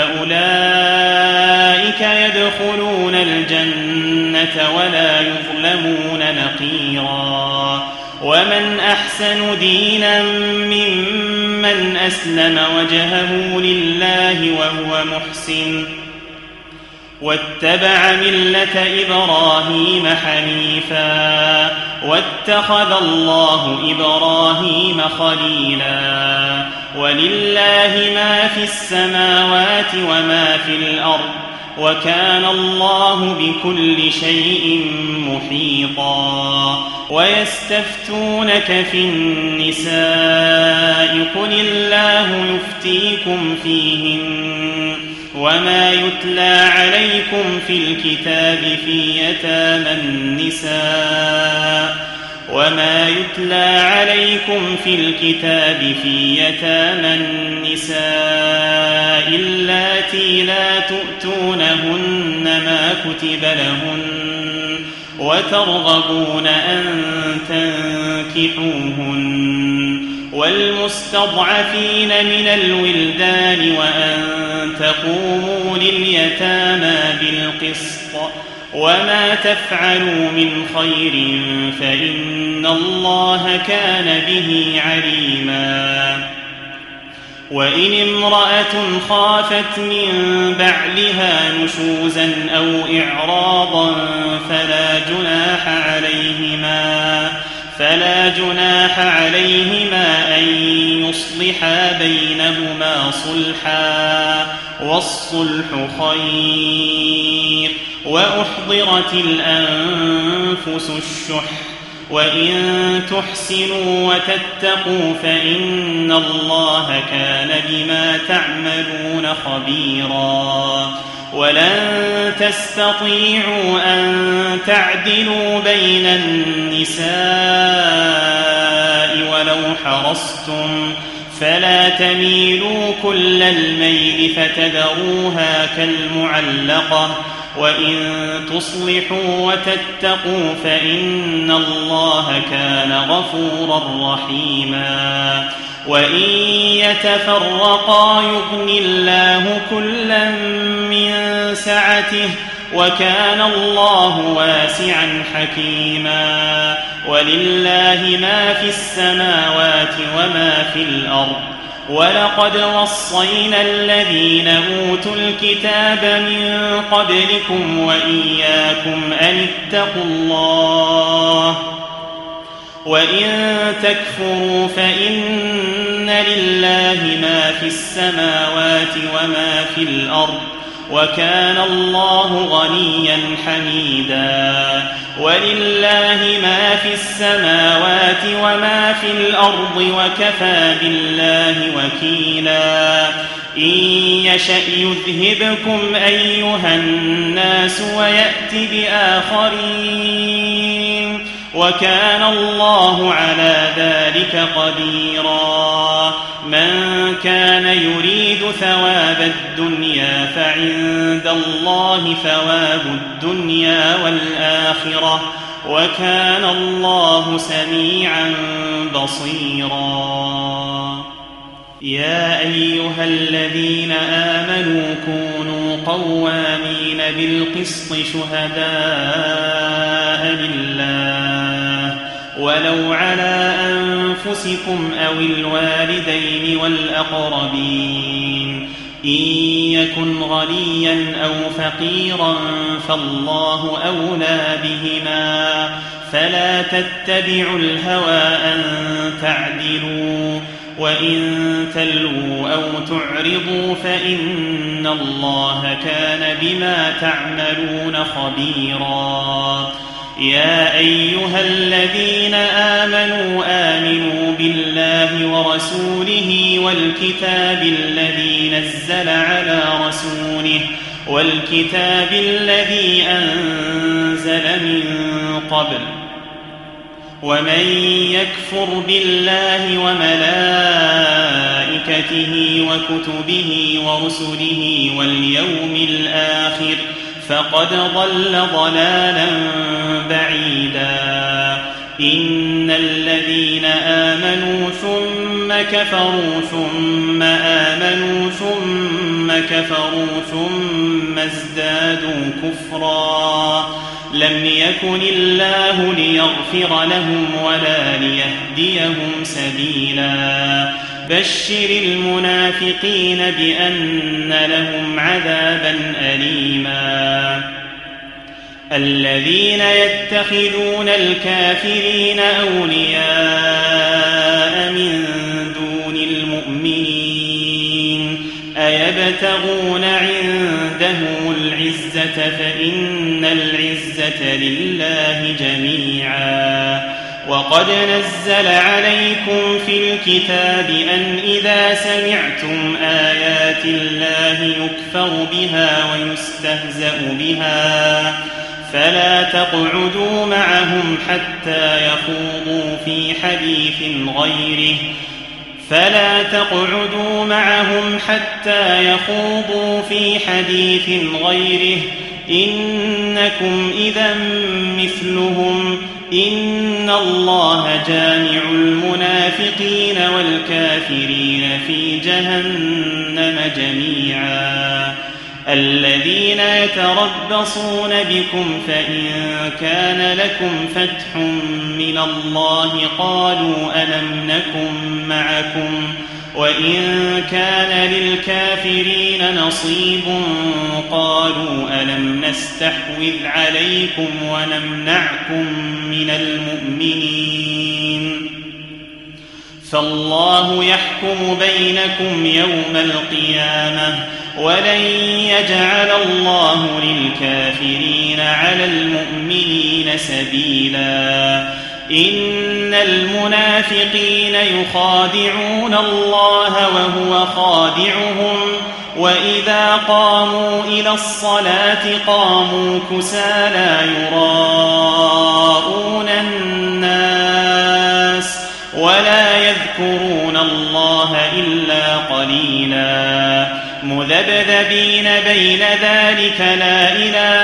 فأولئك يدخلون الجنة ولا يظلمون نقيرا. ومن أحسن دينا ممن أسلم وجهه لله وهو محسن واتبع ملة إبراهيم حنيفا واتخذ الله إبراهيم خليلا. ولله ما في السماوات وما في الأرض وكان الله بكل شيء محيطا. ويستفتونك في النساء قل الله يفتيكم فيهن وما يتلى عليكم في الكتاب في يتامى النساء اللاتي لا تؤتونهن ما كتب لهن وترغبون أن تنكحوهن والمستضعفين من الولدان وأن تقوموا لليتامى بالقسط وما تفعلوا من خير فإن الله كان به عليما. وإن امرأة خافت من بعلها نشوزا أو إعراضا فلا جناح عليهما أن يصلحا بينهما صلحا والصلح خير. وأحضرت الأنفس الشح وإن تحسنوا وتتقوا فإن الله كان بما تعملون خبيرا. ولن تستطيعوا أن تعدلوا بين النساء ولو حرصتم فلا تميلوا كل الميل فتذروها كالمعلقة وإن تصلحوا وتتقوا فإن الله كان غفورا رحيما. وإن يتفرقا يغن الله كلا من سعته وكان الله واسعا حكيما. ولله ما في السماوات وما في الأرض ولقد وصينا الذين أوتوا الكتاب من قبلكم وإياكم أن اتقوا الله وإن تكفروا فإن لله ما في السماوات وما في الأرض وكان الله غنيا حميدا. ولله ما في السماوات وما في الأرض وكفى بالله وكيلا. إن يشأ يذهبكم أيها الناس ويأت بآخرين وكان الله على ذلك قديرا. من كان يريد ثواب الدنيا فعند الله ثواب الدنيا والآخرة وكان الله سميعا بصيرا. يا أيها الذين آمنوا كونوا قوامين بالقسط شهداء لله ولو على أنفسكم أو الوالدين والأقربين إن يكن غنيا أو فقيرا فالله أولى بهما فلا تتبعوا الهوى أن تعدلوا وإن تلووا أو تعرضوا فإن الله كان بما تعملون خبيرا يا أيها الذين آمنوا بالله ورسوله والكتاب الذي نزل على رسوله والكتاب الذي أنزل من قبل ومن يكفر بالله وملائكته وكتبه ورسله واليوم الآخر فقد ضل ضلالا بعيدا إن الذين آمنوا ثم كفروا ثم آمنوا ثم كفروا ثم ازدادوا كفرا لم يكن الله ليغفر لهم ولا ليهديهم سبيلا بشر المنافقين بأن لهم عذابا أليما الذين يتخذون الكافرين أولياء من دون المؤمنين أيبتغون عندهم العزة فإن العزة لله جميعا وقد نزل عليكم في الكتاب أن إذا سمعتم آيات الله يكفر بها ويستهزأ بها فلا تقعدوا معهم حتى يخوضوا في حديث غيره إنكم إذا مثلهم إن الله جامع المنافقين والكافرين في جهنم جميعا الذين يتربصون بكم فإن كان لكم فتح من الله قالوا ألم نكن معكم وإن كان للكافرين نصيب قالوا ألم نستحوذ عليكم ونمنعكم من المؤمنين فالله يحكم بينكم يوم القيامة ولن يجعل الله للكافرين على المؤمنين سبيلا إن المنافقين يخادعون الله وهو خادعهم وإذا قاموا إلى الصلاة قاموا كسالى يراءون الناس ولا يذكرون الله إلا قليلا مذبذبين بين ذلك لا إله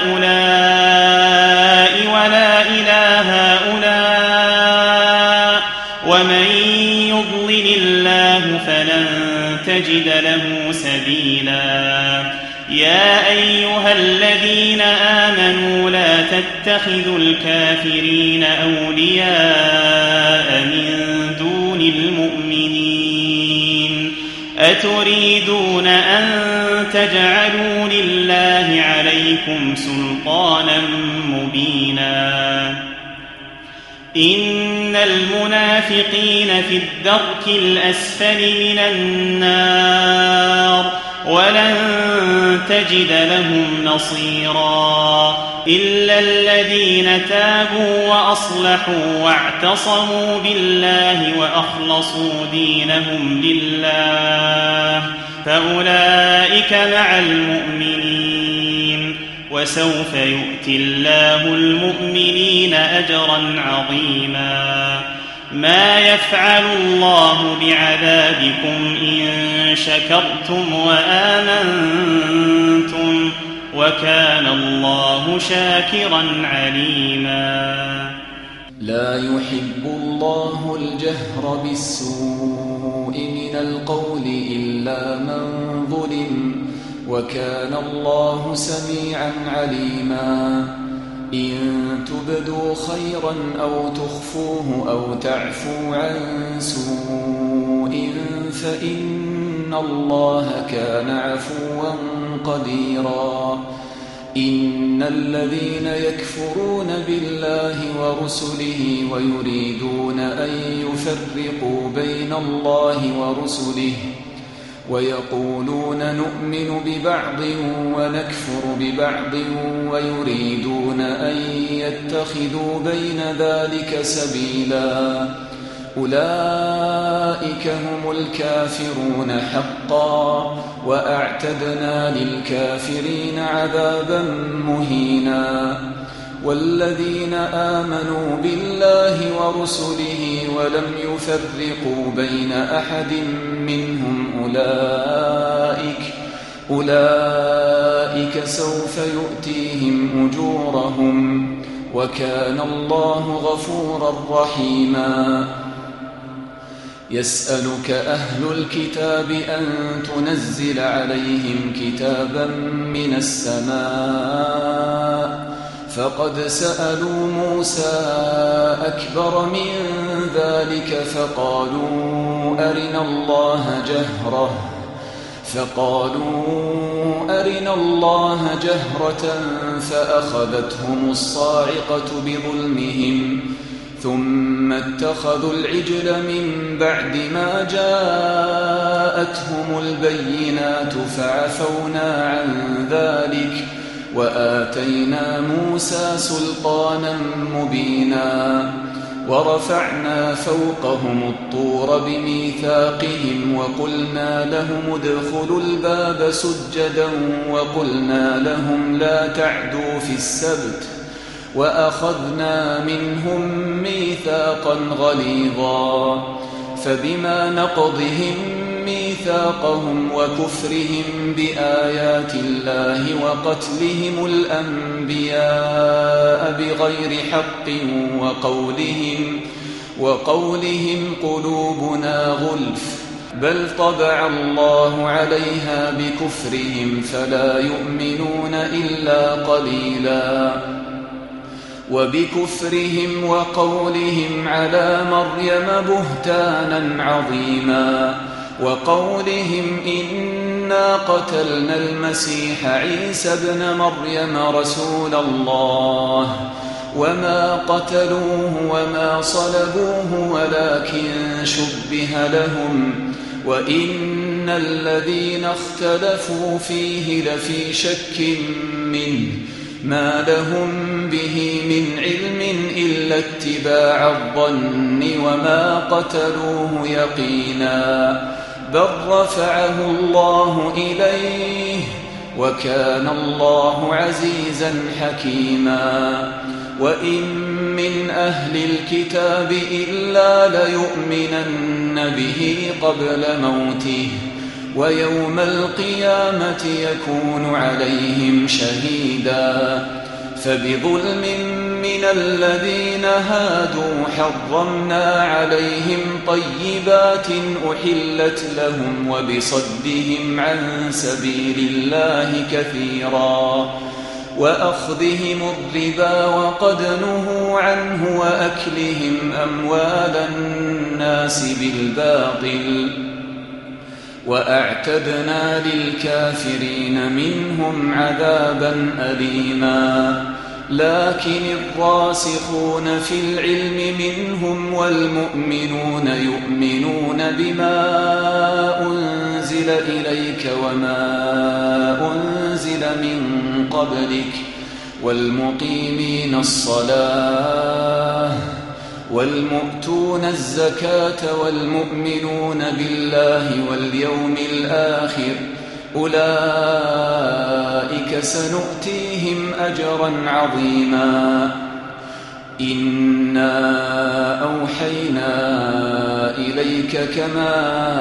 هؤلاء ولا إله هؤلاء ومن يضلل الله فلن تجد له سبيلا يا أيها الذين آمنوا لا تتخذوا الكافرين أولياء من دون المؤمنين أتريدون أن تجعلوا لله عليكم سلطانا مبينا إن المنافقين في الدرك الأسفل من النار ولن تجد لهم نصيرا إلا الذين تابوا وأصلحوا واعتصموا بالله وأخلصوا دينهم لله فأولئك مع المؤمنين وسوف يؤتي الله المؤمنين أجرا عظيما ما يفعل الله بعذابكم إن شكرتم وآمنتم وكان الله شاكرا عليما لا يحب الله الجهر بالسوء من القول إلا من ظلم وكان الله سميعا عليما إن تبدوا خيرا أو تخفوه أو تعفوا عن سوء فإن إن الله كان عفوا قديرا إن الذين يكفرون بالله ورسله ويريدون أن يفرقوا بين الله ورسله ويقولون نؤمن ببعض ونكفر ببعض ويريدون أن يتخذوا بين ذلك سبيلا أولئك هم الكافرون حقا وأعتدنا للكافرين عذابا مهينا والذين آمنوا بالله ورسله ولم يفرقوا بين أحد منهم أولئك سوف يؤتيهم أجورهم وكان الله غفورا رحيما يسألك أهل الكتاب أن تنزل عليهم كتابا من السماء فقد سألوا موسى أكبر من ذلك فقالوا أرنا الله جهرة فأخذتهم الصاعقة بظلمهم ثم اتخذوا العجل من بعد ما جاءتهم البينات فعفونا عن ذلك وآتينا موسى سلطانا مبينا ورفعنا فوقهم الطور بميثاقهم وقلنا لهم ادخلوا الباب سجدا وقلنا لهم لا تعدوا في السبت وأخذنا منهم ميثاقا غليظا فبما نقضهم ميثاقهم وكفرهم بآيات الله وقتلهم الأنبياء بغير حق وقولهم قلوبنا غلف بل طبع الله عليها بكفرهم فلا يؤمنون إلا قليلا وبكفرهم وقولهم على مريم بهتانا عظيما وقولهم إنا قتلنا المسيح عيسى ابن مريم رسول الله وما قتلوه وما صلبوه ولكن شبه لهم وإن الذين اختلفوا فيه لفي شك منه ما لهم به من علم إلا اتباع الظن وما قتلوه يقينا بل رفعه الله إليه وكان الله عزيزا حكيما وإن من أهل الكتاب إلا ليؤمنن به قبل موته ويوم القيامة يكون عليهم شهيدا فبظلم من الذين هادوا حرمنا عليهم طيبات أحلت لهم وبصدهم عن سبيل الله كثيرا وأخذهم الربا وقد نهوا عنه وأكلهم أموال الناس بالباطل وأعتدنا للكافرين منهم عذابا أليما لكن الراسخون في العلم منهم والمؤمنون يؤمنون بما أنزل إليك وما أنزل من قبلك والمقيمين الصلاة والمؤتون الزكاة والمؤمنون بالله واليوم الآخر أولئك سنؤتيهم أجرا عظيما إنا أوحينا إليك كما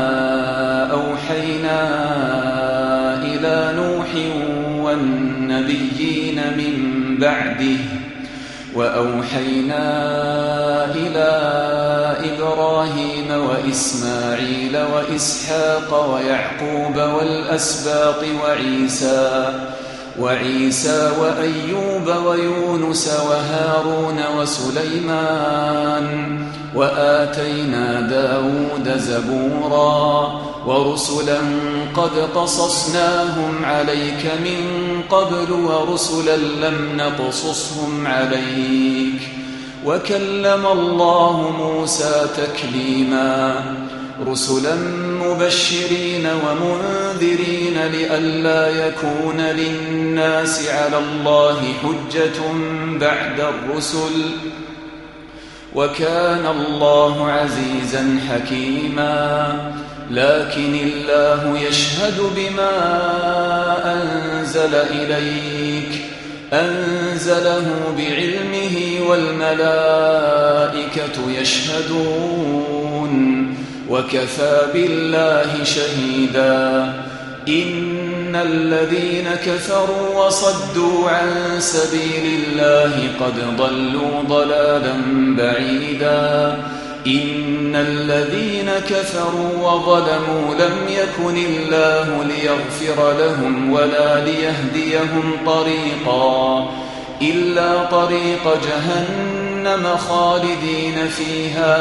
أوحينا إلى نوح والنبيين من بعده وأوحينا إلى إبراهيم وإسماعيل وإسحاق ويعقوب والأسباط وعيسى وأيوب ويونس وهارون وسليمان وآتينا داود زبورا ورسلا قد قصصناهم عليك من قبل ورسلا لم نقصصهم عليك وكلم الله موسى تكليما رسلا مبشرين ومنذرين لئلا يكون للناس على الله حجة بعد الرسل وكان الله عزيزا حكيما لكن الله يشهد بما أنزل إليك أنزله بعلمه والملائكة يشهدون وكفى بالله شهيدا إن الذين كفروا وصدوا عن سبيل الله قد ضلوا ضلالا بعيدا إن الذين كفروا وظلموا لم يكن الله ليغفر لهم ولا ليهديهم طريقا إلا طريق جهنم خالدين فيها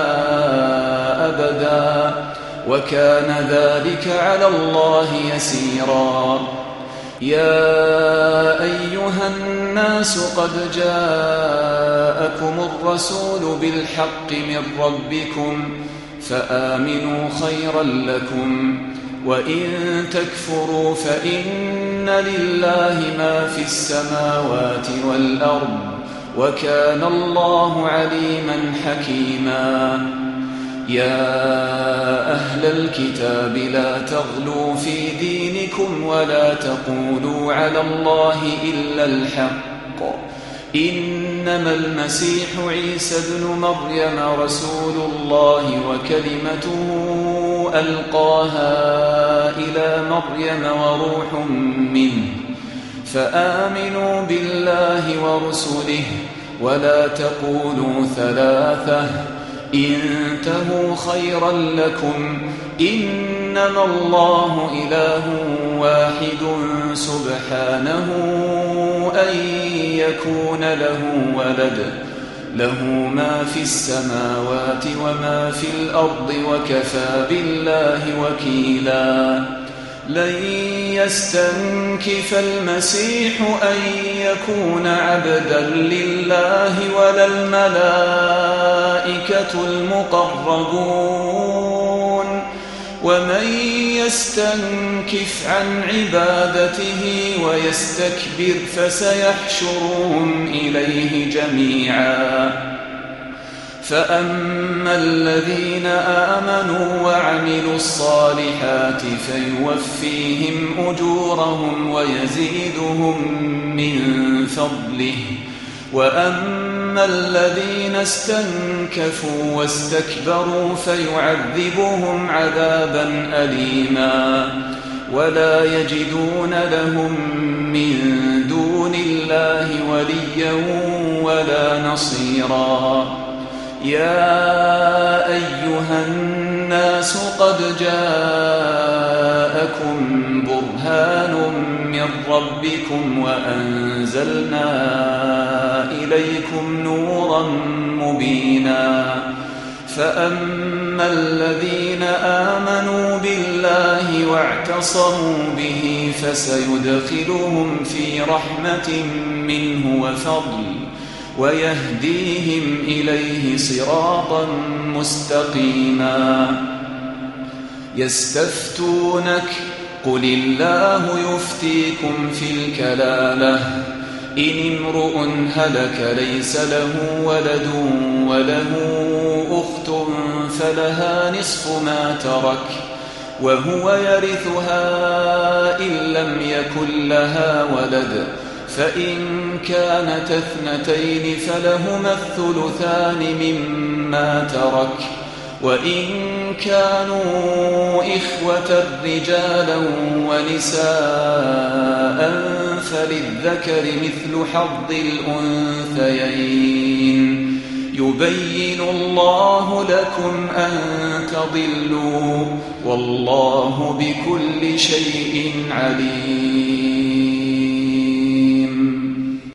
أبدا وكان ذلك على الله يسيرا يا أيها الناس قد جاءكم الرسول بالحق من ربكم فآمنوا خيرا لكم وإن تكفروا فإن لله ما في السماوات والأرض وكان الله عليما حكيما يا أهل الكتاب لا تغلوا في دينكم ولا تقولوا على الله إلا الحق إنما المسيح عيسى ابن مريم رسول الله وكلمته ألقاها إلى مريم وروح منه فآمنوا بالله ورسله ولا تقولوا ثلاثة انتهوا خيرا لكم إنما الله إله واحد سبحانه أن يكون له ولد له ما في السماوات وما في الأرض وكفى بالله وكيلا لن يستنكف المسيح أن يكون عبدا لله ولا الملائكة المقربون ومن يستنكف عن عبادته ويستكبر فسيحشرهم إليه جميعا فأما الذين آمنوا وعملوا الصالحات فيوفيهم أجورهم ويزيدهم من فضله وأما الذين استنكفوا واستكبروا فيعذبهم عذابا أليما ولا يجدون لهم من دون الله وليا ولا نصيرا يا أيها الناس قد جاءكم برهان من ربكم وأنزلنا إليكم نورا مبينا فأما الذين آمنوا بالله واعتصموا به فسيدخلهم في رحمة منه وفضل ويهديهم إليه صراطا مستقيما يستفتونك قل الله يفتيكم في الكلالة إن امرؤ هلك ليس له ولد وله أخت فلها نصف ما ترك وهو يرثها إن لم يكن لها ولد فإن كانت اثنتين فلهما الثلثان مما ترك وإن كانوا إخوة رجالا ونساء فللذكر مثل حظ الأنثيين يبين الله لكم أن تضلوا والله بكل شيء عليم